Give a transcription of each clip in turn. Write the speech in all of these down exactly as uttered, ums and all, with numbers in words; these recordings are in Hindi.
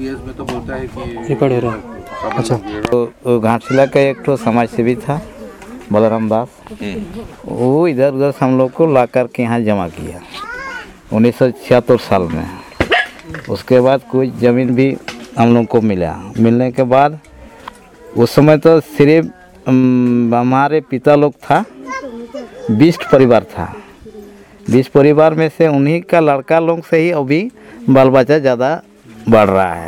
सीरियस में तो बोलता है कि रिकॉर्ड हो रहा है। अच्छा, तो घाटशिला का एक तो समाज सेवी था बलराम दास, वो इधर उधर से हम लोग को ला कर के यहाँ जमा किया उन्नीस सौ छिहत्तर साल में। उसके बाद कुछ ज़मीन भी हम लोग को मिला। मिलने के बाद उस समय तो सिर्फ हमारे पिता लोग था, बीस परिवार था। बीस परिवार में से उन्हीं का लड़का लोग से ही अभी बाल बच्चा ज़्यादा बढ़ रहा है,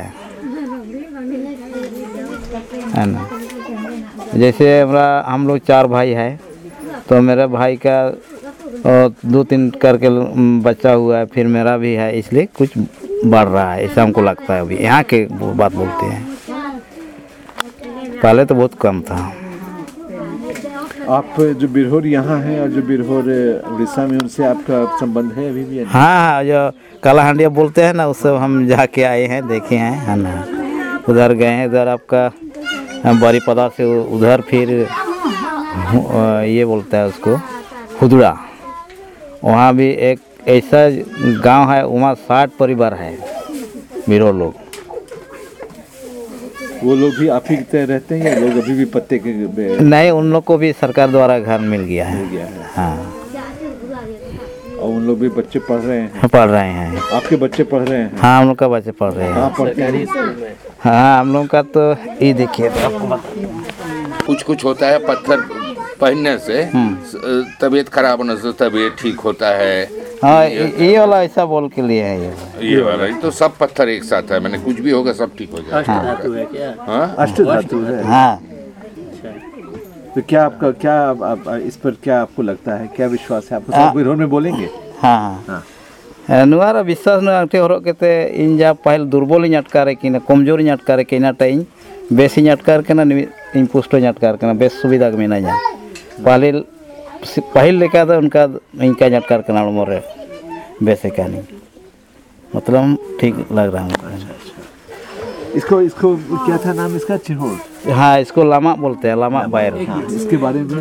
है ना। जैसे हमारा हम लोग चार भाई है, तो मेरे भाई का दो तीन करके बच्चा हुआ है, फिर मेरा भी है, इसलिए कुछ बढ़ रहा है ऐसा हमको लगता है। अभी यहाँ के बात बोलते हैं, पहले तो बहुत कम था। आप जो बिरहोर यहाँ हैं और जो बिरहोर उड़ीसा में, उनसे आपका संबंध है अभी भी? हाँ हाँ, जो काला हांडिया बोलते हैं ना, उस सब हम जाके आए हैं, देखे हैं, है ना। उधर गए हैं, उधर आपका बारीपदा से उधर, फिर ये बोलता है उसको खुदड़ा, वहाँ भी एक ऐसा गांव है, वहाँ साठ परिवार है बिरहोर लोग। वो लोग भी आप ही तरह रहते हैं या लोग अभी भी पत्ते के? नहीं, उन लोग को भी सरकार द्वारा घर मिल गया है, मिल गया है। हाँ। और उन लोग भी बच्चे पढ़ रहे हैं? पढ़ रहे हैं। आपके बच्चे पढ़ रहे हैं? हाँ, हम लोग का बच्चे पढ़ रहे हैं। कहाँ पढ़ते हैं? हाँ, हम लोग का तो ये देखिए, तो आपको बता, कुछ कुछ होता है पत्थर पहनने से, तबीयत खराब होने से तबीयत ठीक होता है। हाँ, ये वाला ऐसा बोल के लिए है ये ये वाला, ये तो सब पत्थर एक साथ है, मैंने कुछ भी होगा सब ठीक हो जाएगा। अष्ट धातु है। हाँ। तो क्या आपका क्या आप, आप, इस पर क्या आपको लगता है, क्या विश्वास है आपको? बिरहोर में बोलेंगे? हाँ हाँ, नुआर विश्वास न आंटे हरक केते इन जा पहल दुर्बल इन अटकारे किना, कमजोर इन अटकारे किना टाइम बेस इन अटकार केना इन पुष्टो इन अटकार केना बेस सुविधा के मिना जा पहले पहल लेका दा उनका इनका अटकार केना मोरे बेसे कहानी, मतलब ठीक लग रहा है। इसको इसको क्या था नाम इसका? चिन्होर? हाँ, इसको लामा बोलते हैं, लामा बायर। हाँ, इसके बारे में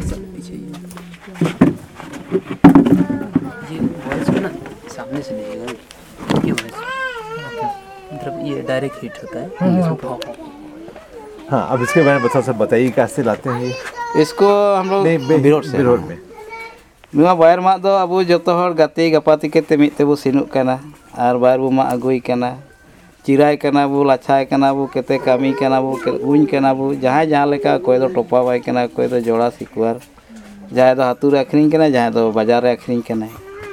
सामने से नहीं, ये मतलब ये डायरेक्ट हिट होता है। हाँ, अब इसके बारे में बता सब बताइए, कैसे लाते हैं ये? इसको हम लोग बिरहोर से, बिरहोर में नुआ बायर मा दो अबो जतो हर गाते गपाती केते मिते बो सिनुक काना आर बायर बो मा अगुई काना, चिराय काना बो, लाछाय काना बो, केते कामी काना बो, उन काना बो, जहाँ जहाँ लेका कोई दो टोपा बाय काना, कोई दो जोड़ा सिकुआर, जहाँ दो हाथुर अखरिंग काना, जहाँ दो बाजार रे अखरिंग काना।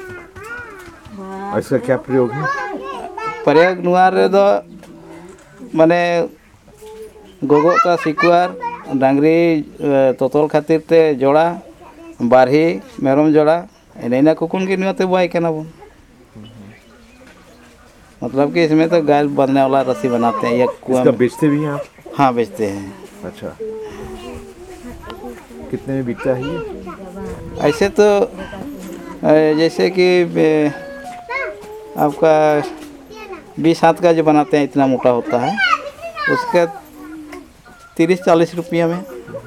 इसका क्या प्रयोग है? प्रयोग नुआ रे दो माने गोगो ता सिकुआर, डांगरी तोतल खातिर ते जोड़ा, बारही मेरम जोड़ा, इन्हें कुकुन की नुआते बाय काना बो। मतलब कि इसमें तो गाय बांधने वाला रस्सी बनाते हैं। इसका बेचते भी हैं आप? हाँ, बेचते हैं। अच्छा, कितने में बिकता है ये? ऐसे तो जैसे कि आपका बीस हाथ का जो बनाते हैं, इतना मोटा होता है, उसका तीस चालीस रुपया में।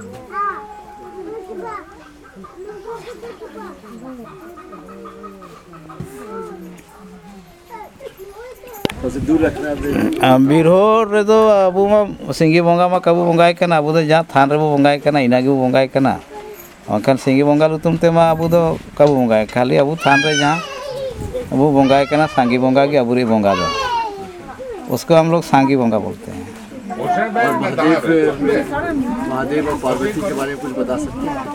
दूर रखना बिरहोर रे दो अबो मा सिंगी बोंगा मा कबो बोंगाय कना, अबो दो जहाँ थान रे बो बोंगाय कना इना गे बो बोंगाय कना, अनखान सिंगी बोंगा लुतुम ते मा अबो दो कबो बोंगाय, खाली अबो थान रे जहाँ अबो बोंगाय कना सांगी बोंगा के अबुरी बोंगा दो, उसको हम लोग सांगी बोंगा बोलते हैं। महादेव महादेव और पार्वती के बारे में कुछ बता सकते हैं?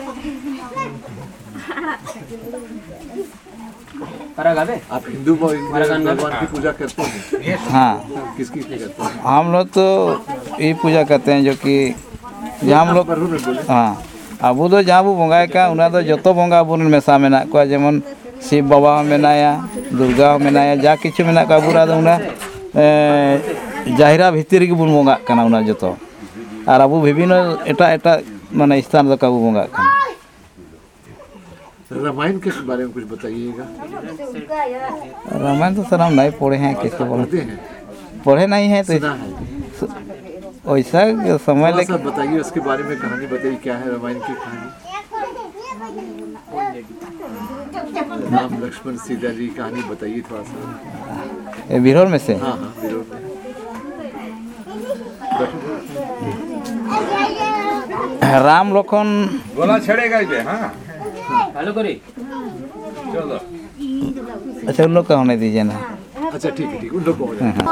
आप हिंदू भगवान की पूजा करते हैं? हाँ। किसकी करते हैं? हम लोग तो ये पूजा करते हैं जो कि जहाँ हम लोग, हाँ, अबू दो जहाँ वो बोंगाय का उना दो जोतो बोंगा अबू मेसा मेना को, जेमन शिव बाबा मेनाया, दुर्गा मेनाया, जा किछु मेना का अबूरा दो उना जाहिरा भितर के बुन बोंगा कना उना जोतो, और अबू विभिन्न एटा एटा माने स्थान दो काबू बोंगा कना। रामायण के बारे में कुछ बताइएगा। रामायण तो सर हम नहीं पढ़े हैं, किसको पढ़ते हैं? पढ़े नहीं है तो वैसा समय लेके बताइए, उसके बारे में कहानी बताइए, क्या है रामायण की कहानी? राम लक्ष्मण सीता जी कहानी बताइए थोड़ा सा। बिरहोर में से? हाँ हाँ, बिरहोर में। राम लखन गोला छड़ेगा इसे हाँ हेलो करी चलो अच्छा उन लोग का होने दीजिए ना। अच्छा ठीक है ठीक उन लोग को हो जाए।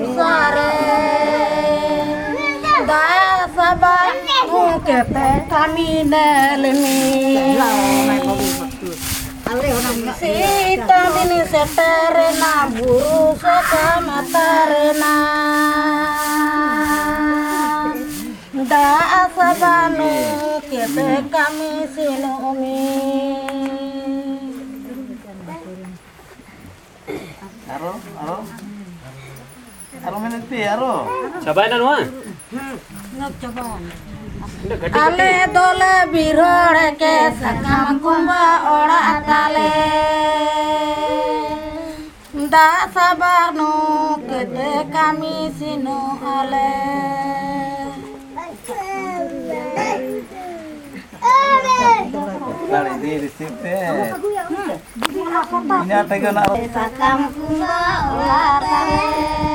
Sita dini seterena buru soka matarena da asabanu kete kami sinumi Aro aro aro meniti aro cobain anu ah ale dole birore ke sakam kumba ora atale da sabanu kete kami sinu ale kali di resipte ini apa yang aro sakam kumba ora atale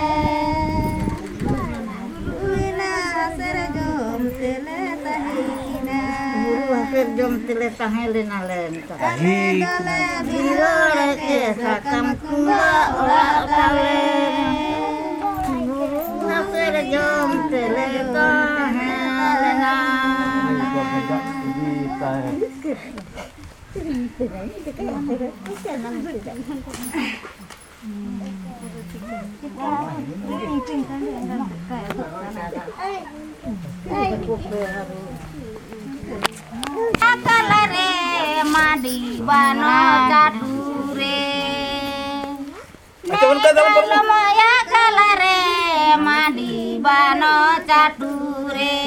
wina serjom tele tahina serjom tele tahina len Ahi birore ke sakam kumba ora atale serjom tele tahina Akalare madi bano cature Maya kalare madi bano cature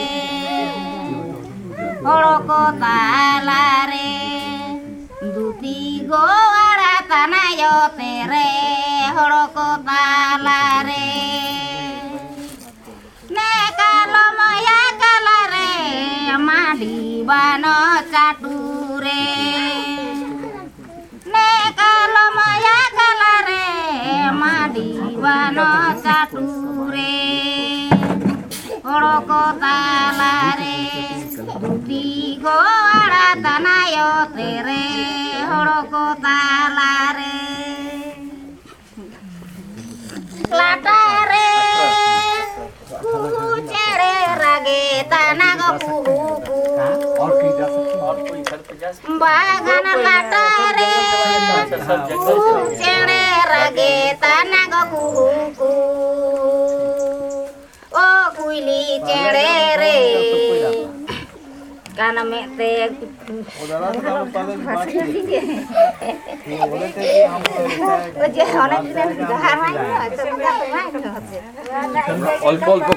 Horoko talare duti go ara tanayo tere horoko talare ne kalo maya kalare madi bano cature ne kalo maya kalare madi bano cature horoko talare duti go ara tanayo tere horoko talare latare kuhu cere rage tanago kuhu bagan latare kuhu cere rage tanago kuhu oh kuili cere re karena mete অল্প অল্প